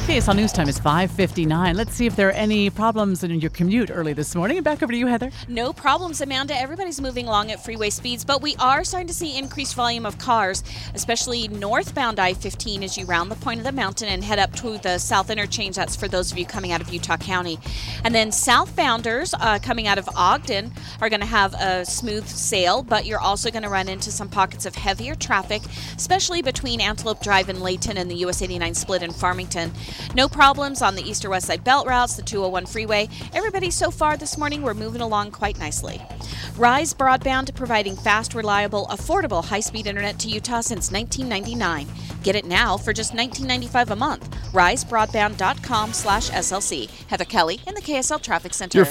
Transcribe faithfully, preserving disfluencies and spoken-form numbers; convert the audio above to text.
K S L News Time is five fifty-nine. Let's see if there are any problems in your commute early this morning. And back over to you, Heather. No problems, Amanda. Everybody's moving along at freeway speeds, but we are starting to see increased volume of cars, especially northbound I fifteen as you round the point of the mountain and head up to the south interchange. That's for those of you coming out of Utah County. And then southbounders uh, coming out of Ogden are going to have a smooth sail, but you're also going to run into some pockets of heavier traffic, especially between Antelope Drive and Layton and the U S eighty-nine split in Farmington. No problems on the east or west side belt routes, the two oh one freeway. Everybody so far this morning, we're moving along quite nicely. Rise Broadband, providing fast, reliable, affordable, high-speed internet to Utah since nineteen ninety-nine. Get it now for just nineteen ninety-five a month. rise broadband dot com slash S L C. Heather Kelly in the K S L Traffic Center. Your